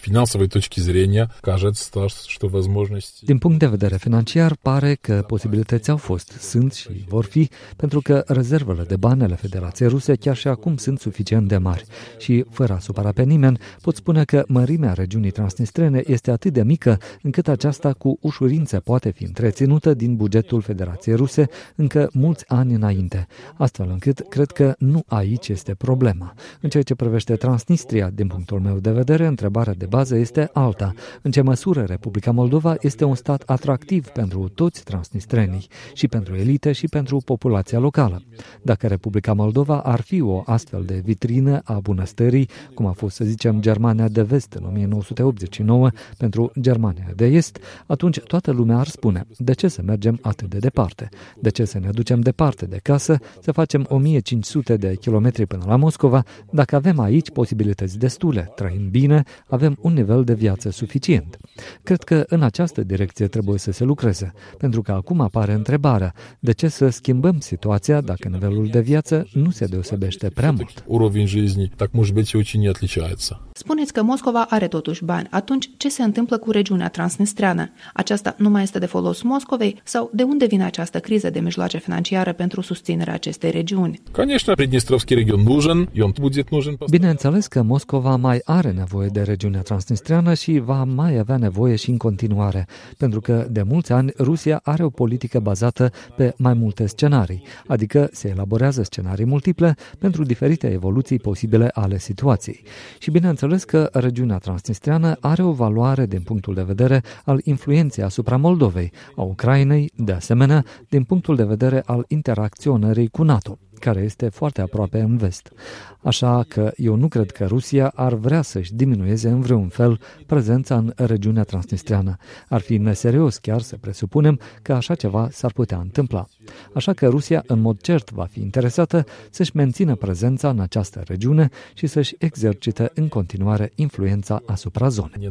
финансовой точки зрения кажется, что возможности... Din punct de vedere financiar, pare că posibilități au fost, sunt și vor fi, pentru că rezervele de bani ale Federației Ruse chiar și acum sunt suficient de mari. Și, fără a supăra pe nimeni, pot spune că mărimea regiunii transnistrene este atât de mică încât aceasta cu ușurință poate fi întreținută din bugetul Federației Ruse încă mulți ani înainte, astfel încât cred că nu aici este problema. În ceea ce privește Transnistria, din punctul meu de vedere, întrebarea de bază este alta. În ce măsură Republica Moldova este un stat atractiv pentru toți transnistrenii, și pentru elite și pentru populația locală? Dacă Republica Moldova ar fi o astfel de vitrină a bunăstării, cum a fost, să zicem, Germania de Vest în 1989 pentru Germania de Est, atunci toată lumea ar spune: de ce să mergem atât de departe? De ce să ne ducem departe de casă, să facem 1500 de kilometri până la Moscova, dacă avem aici posibilități destule, trăim bine, avem un nivel de viață suficient? Cred că în această direcție trebuie să se lucreze, pentru că acum apare întrebarea: de ce să schimbăm situația dacă nivelul de viață nu se deosebește prea mult? Уровень жизни, так может быть, очень не отличается. Spuneți că Moscova are totuși bani. Atunci, ce se întâmplă cu regiunea transnistreană? Aceasta nu mai este de folos Moscovei? Sau de unde vine această criză de mijloace financiare pentru susținerea acestei regiuni? Конечно, Приднестровский регион нужен, и он будет нужен. Bineînțeles că Moscova mai are nevoie de regiunea transnistreană și va mai avea nevoie și în continuare, pentru că de mulți ani Rusia are o politică bazată pe mai multe scenarii, adică se elaborează scenarii multiple pentru diferite evoluții posibile ale situației. Și bineînțeles că regiunea transnistreană are o valoare din punctul de vedere al influenței asupra Moldovei, a Ucrainei, de asemenea, din punctul de vedere al interacționării cu NATO, care este foarte aproape în vest. Așa că eu nu cred că Rusia ar vrea să-și diminueze în vreun fel prezența în regiunea transnistreană. Ar fi neserios chiar să presupunem că așa ceva s-ar putea întâmpla. Așa că Rusia în mod cert va fi interesată să-și mențină prezența în această regiune și să-și exercite în continuare influența asupra zonei.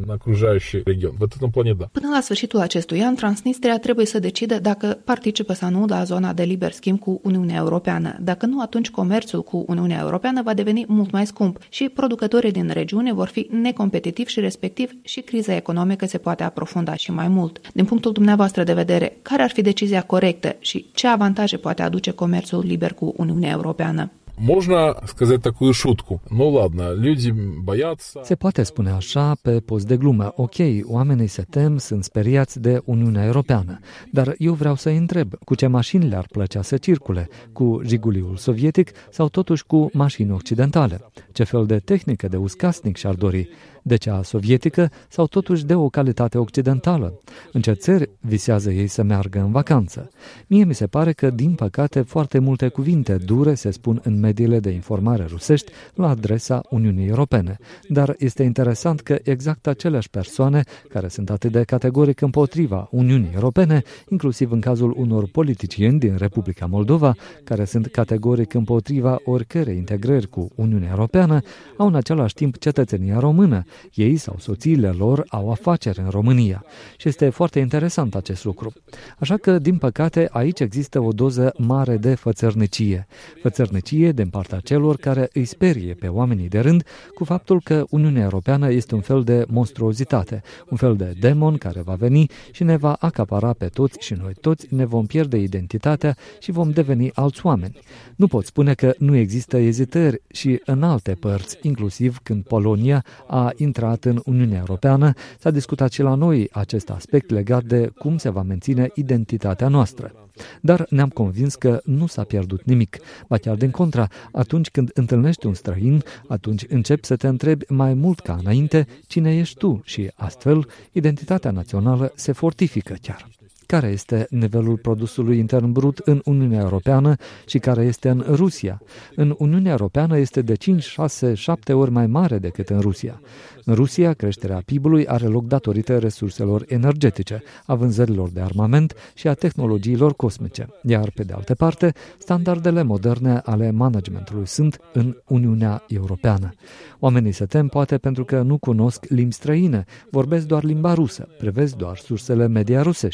Până la sfârșitul acestui an, Transnistria trebuie să decide dacă participă sau nu la zona de liber schimb cu Uniunea Europeană. Dacă nu, atunci comerțul cu Uniunea Europeană va deveni mult mai scump și producătorii din regiune vor fi necompetitivi și respectiv și criza economică se poate aprofunda și mai mult. Din punctul dumneavoastră de vedere, care ar fi decizia corectă și ce avantaje poate aduce comerțul liber cu Uniunea Europeană? Можно сказать такую шутку. Ну ладно, люди боятся. Se poate spune așa pe post de glumă. Ok, oamenii se tem, sunt speriați de Uniunea Europeană. Dar eu vreau să întreb, cu ce mașini le-ar plăcea să circule? Cu Jiguliul sovietic sau totuși cu mașini occidentale? Ce fel de tehnică de uz casnic și-ar dori? De cea sovietică sau totuși de o calitate occidentală? În ce țări visează ei să meargă în vacanță? Mie mi se pare că, din păcate, foarte multe cuvinte dure se spun în mediile de informare rusești la adresa Uniunii Europene. Dar este interesant că exact aceleași persoane care sunt atât de categoric împotriva Uniunii Europene, inclusiv în cazul unor politicieni din Republica Moldova, care sunt categoric împotriva oricărei integrări cu Uniunea Europeană, au în același timp cetățenia română. Ei sau soțiile lor au afaceri în România. Și este foarte interesant acest lucru. Așa că, din păcate, aici există o doză mare de fățărnicie. Fățărnicie din partea celor care îi sperie pe oamenii de rând cu faptul că Uniunea Europeană este un fel de monstruozitate, un fel de demon care va veni și ne va acapara pe toți și noi toți ne vom pierde identitatea și vom deveni alți oameni. Nu pot spune că nu există ezitări și în alte părți, inclusiv când Polonia a intrat în Uniunea Europeană, s-a discutat și la noi acest aspect legat de cum se va menține identitatea noastră. Dar ne-am convins că nu s-a pierdut nimic. Ba chiar din contra, atunci când întâlnești un străin, atunci începi să te întrebi mai mult ca înainte cine ești tu și astfel identitatea națională se fortifică chiar. Care este nivelul produsului intern brut în Uniunea Europeană și care este în Rusia? În Uniunea Europeană este de 5, 6, 7 ori mai mare decât în Rusia. În Rusia, creșterea PIB-ului are loc datorită resurselor energetice, a vânzărilor de armament și a tehnologiilor cosmice. Iar, pe de altă parte, standardele moderne ale managementului sunt în Uniunea Europeană. Oamenii se tem poate pentru că nu cunosc limbi străine, vorbesc doar limba rusă, privesc doar sursele media rusești.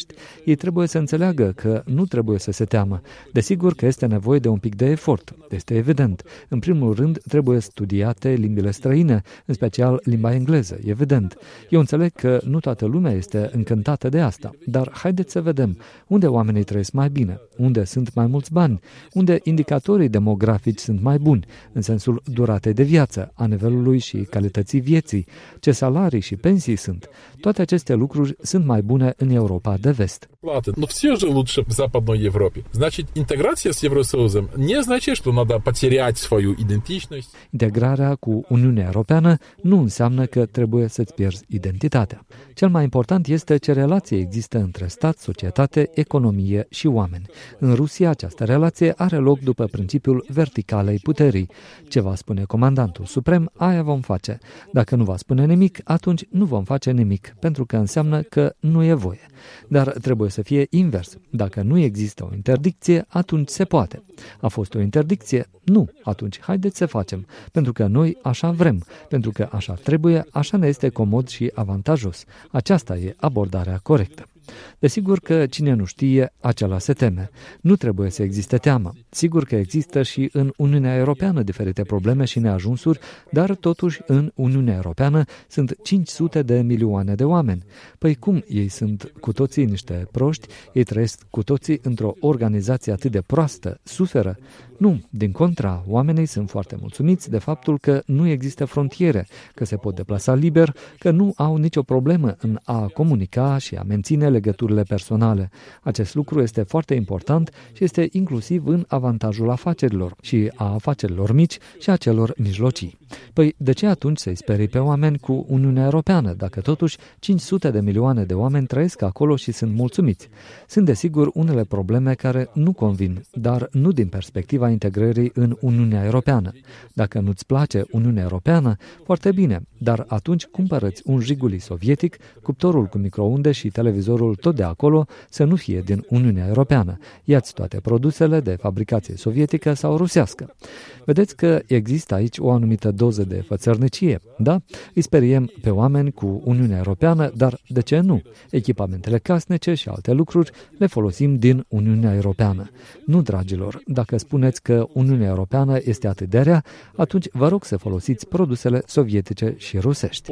Ei trebuie să înțeleagă că nu trebuie să se teamă. Desigur că este nevoie de un pic de efort, este evident. În primul rând, trebuie studiate limbile străine, în special limba engleză, evident. Eu înțeleg că nu toată lumea este încântată de asta, dar haideți să vedem unde oamenii trăiesc mai bine, unde sunt mai mulți bani, unde indicatorii demografici sunt mai buni, în sensul duratei de viață, a nivelului și calității vieții, ce salarii și pensii sunt. Toate aceste lucruri sunt mai bune în Europa de vest. Но все же лучше в Западной Европе. Значит, интеграция с Евросоюзом не означает, что надо потерять свою идентичность. Integrarea cu Uniunea Europeană nu înseamnă că trebuie să-ți pierzi identitatea. Cel mai important este ce relație există între stat, societate, economie și oameni. În Rusia această relație are loc după principiul verticalei puterii. Ce va spune comandantul suprem, aia vom face. Dacă nu va spune nimic, atunci nu vom face nimic, pentru că înseamnă că nu e voie. Dar trebuie să fie invers. Dacă nu există o interdicție, atunci se poate. A fost o interdicție? Nu. Atunci haideți să facem. Pentru că noi așa vrem. Pentru că așa trebuie, așa ne este comod și avantajos. Aceasta e abordarea corectă. Desigur că cine nu știe, acela se teme. Nu trebuie să existe teamă. Sigur că există și în Uniunea Europeană diferite probleme și neajunsuri, dar totuși în Uniunea Europeană sunt 500 de milioane de oameni. Păi cum? Ei sunt cu toții niște proști? Ei trăiesc cu toții într-o organizație atât de proastă? Suferă? Nu, din contra, oamenii sunt foarte mulțumiți de faptul că nu există frontiere, că se pot deplasa liber, că nu au nicio problemă în a comunica și a menține legăturile personale. Acest lucru este foarte important și este inclusiv în avantajul afacerilor și a afacerilor mici și a celor mijlocii. Păi de ce atunci să-i sperii pe oameni cu Uniunea Europeană, dacă totuși 500 de milioane de oameni trăiesc acolo și sunt mulțumiți? Sunt desigur unele probleme care nu convin, dar nu din perspectiva integrării în Uniunea Europeană. Dacă nu-ți place Uniunea Europeană, foarte bine, dar atunci cumpărăți un Jiguli sovietic, cuptorul cu microunde și televizorul tot de acolo să nu fie din Uniunea Europeană. Ia-ți toate produsele de fabricație sovietică sau rusească. Vedeți că există aici o anumită doză de fățărnicie, da? Îi speriem pe oameni cu Uniunea Europeană, dar de ce nu? Echipamentele casnice și alte lucruri le folosim din Uniunea Europeană. Nu, dragilor, dacă spuneți că Uniunea Europeană este atât de rea, atunci vă rog să folosiți produsele sovietice și rusești.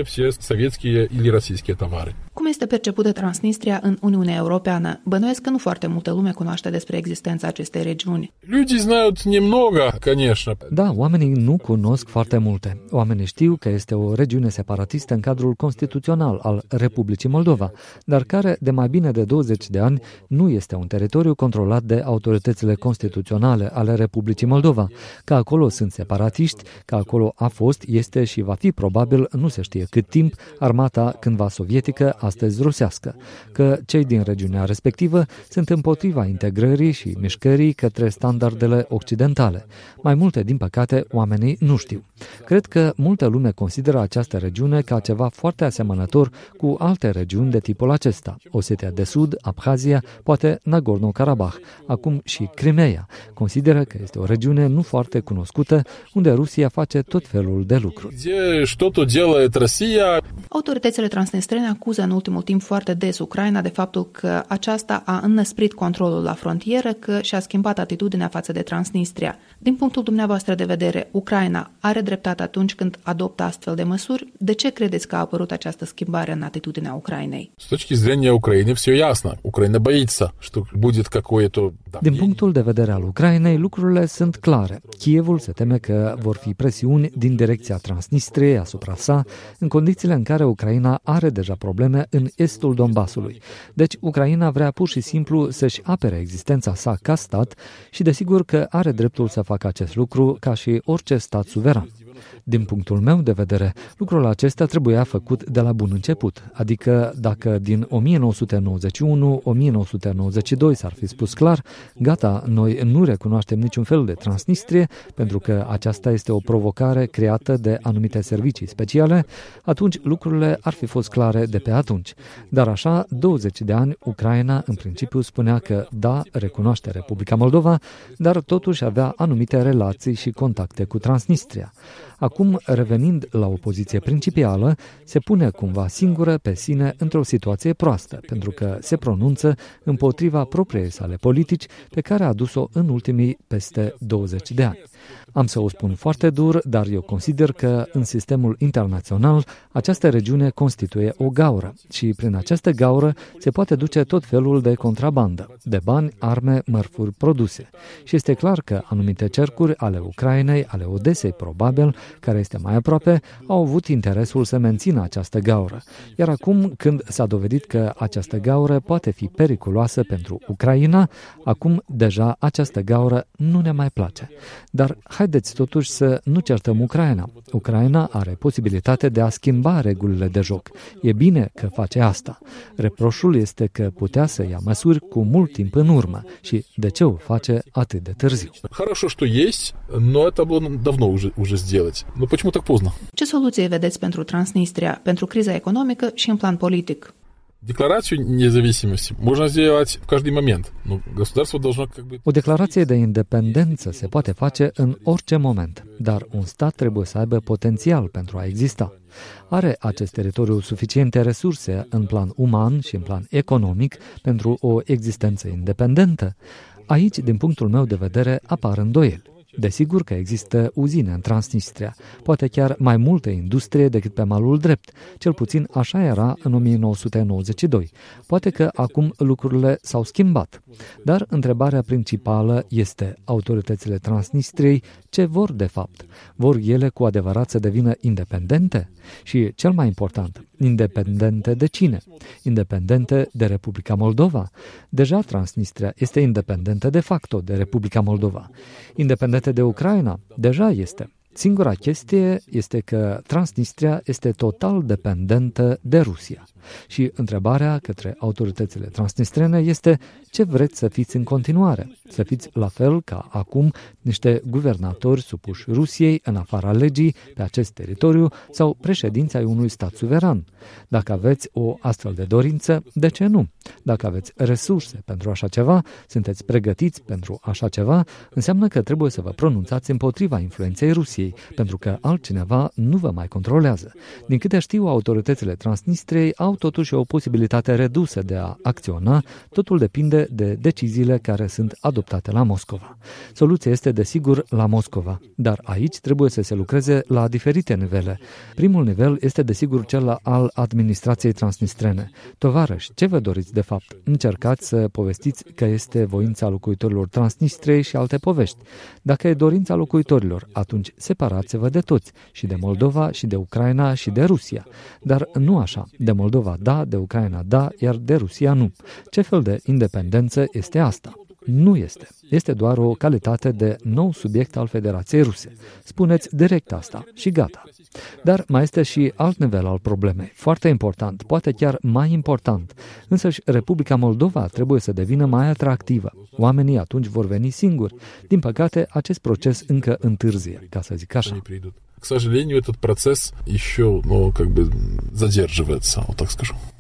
Cum este percepută Transnistria în Uniunea Europeană? Bănuiesc că nu foarte multă lume cunoaște despre existența acestei regiuni. Da, oamenii nu cunosc foarte multe. Oamenii știu că este o regiune separatistă în cadrul constituțional al Republicii Moldova, dar care de mai bine de 20 de ani nu este un teritoriu controlat de autoritățile constituționale ale Republicii Moldova, că acolo sunt separatiști, că acolo a fost, este și va fi probabil, nu se știe cât timp, armata cândva sovietică, astăzi rusească, că cei din regiunea respectivă sunt împotriva integrării și mișcării către standardele occidentale. Mai multe, din păcate, oamenii nu știu. Cred că multă lume consideră această regiune ca ceva foarte asemănător cu alte regiuni de tipul acesta, Osetia de Sud, Abhazia, poate Nagorno-Karabakh, acum și Crimea. Consideră că este o regiune nu foarte cunoscută, unde Rusia face tot felul de lucruri. Autoritățile transnistrene acuză în ultimul timp foarte des Ucraina de faptul că aceasta a înnăsprit controlul la frontieră, că și-a schimbat atitudinea față de Transnistria. Din punctul dumneavoastră de vedere, Ucraina are dreptate atunci când adoptă astfel de măsuri? De ce credeți că a apărut această schimbare în atitudinea Ucrainei? Din punctul de vedere al Ucrainei, lucrurile sunt clare. Kievul se teme că vor fi presiuni din direcția Transnistriei asupra sa, în condițiile în care Ucraina are deja probleme în estul Donbasului. Deci, Ucraina vrea pur și simplu să-și apere existența sa ca stat și desigur că are dreptul să facă acest lucru ca și orice stat suveran. Din punctul meu de vedere, lucrul acesta trebuia făcut de la bun început, adică dacă din 1991-1992 s-ar fi spus clar, gata, noi nu recunoaștem niciun fel de Transnistrie, pentru că aceasta este o provocare creată de anumite servicii speciale, atunci lucrurile ar fi fost clare de pe atunci. Dar așa, 20 de ani, Ucraina în principiu spunea că da, recunoaște Republica Moldova, dar totuși avea anumite relații și contacte cu Transnistria. Acum, revenind la o poziție principială, se pune cumva singură pe sine într-o situație proastă, pentru că se pronunță împotriva propriei sale politici pe care a dus-o în ultimii peste 20 de ani. Am să o spun foarte dur, dar eu consider că în sistemul internațional această regiune constituie o gaură și prin această gaură se poate duce tot felul de contrabandă, de bani, arme, mărfuri produse. Și este clar că anumite cercuri ale Ucrainei, ale Odesei probabil, care este mai aproape, au avut interesul să mențină această gaură. Iar acum, când s-a dovedit că această gaură poate fi periculoasă pentru Ucraina, acum deja această gaură nu ne mai place. Dar haideți totuși să nu certăm Ucraina. Ucraina are posibilitate de a schimba regulile de joc. E bine că face asta. Reproșul este că putea să ia măsuri cu mult timp în urmă. Și de ce o face atât de târziu? Хорошо, что есть, но это было давно уже сделать. Но почему так поздно? Ce soluție vedeți pentru Transnistria, pentru criza economică și în plan politic? Декларацию независимости можно сделать в каждый момент, но государство должно как бы... O declarație de independență se poate face în orice moment, dar un stat trebuie să aibă potențial pentru a exista. Are acest teritoriu suficiente resurse în plan uman și în plan economic pentru o existență independentă? Aici, din punctul meu de vedere, apar îndoieli. Desigur că există uzine în Transnistria, poate chiar mai multă industrie decât pe malul drept, cel puțin așa era în 1992. Poate că acum lucrurile s-au schimbat. Dar întrebarea principală este, autoritățile Transnistriei ce vor de fapt? Vor ele cu adevărat să devină independente? Și cel mai important, independente de cine? Independente de Republica Moldova? Deja Transnistria este independentă de facto de Republica Moldova. Independentă de Ucraina? Deja este. Singura chestie este că Transnistria este total dependentă de Rusia. Și întrebarea către autoritățile transnistrene este ce vreți să fiți în continuare? Să fiți la fel ca acum niște guvernatori supuși Rusiei în afara legii pe acest teritoriu sau președinți ai unui stat suveran? Dacă aveți o astfel de dorință, de ce nu? Dacă aveți resurse pentru așa ceva, sunteți pregătiți pentru așa ceva, înseamnă că trebuie să vă pronunțați împotriva influenței Rusiei, pentru că altcineva nu vă mai controlează. Din câte știu, autoritățile Transnistriei au totuși o posibilitate redusă de a acționa, totul depinde de deciziile care sunt adoptate la Moscova. Soluția este, desigur, la Moscova, dar aici trebuie să se lucreze la diferite nivele. Primul nivel este, desigur, cel al administrației transnistrene. Tovarăși, ce vă doriți de fapt? Încercați să povestiți că este voința locuitorilor Transnistriei și alte povești. Dacă e dorința locuitorilor, atunci separați-vă de toți, și de Moldova, și de Ucraina, și de Rusia. Dar nu așa, de Moldova da, de Ucraina da, iar de Rusia nu. Ce fel de independență este asta? Nu este. Este doar o calitate de nou subiect al Federației Ruse. Spuneți direct asta și gata. Dar mai este și alt nivel al problemei, foarte important, poate chiar mai important. Însăși Republica Moldova trebuie să devină mai atractivă. Oamenii atunci vor veni singuri. Din păcate, acest proces încă întârzie, ca să zic așa. К сожалению, этот процесс еще, задерживается, вот так скажу.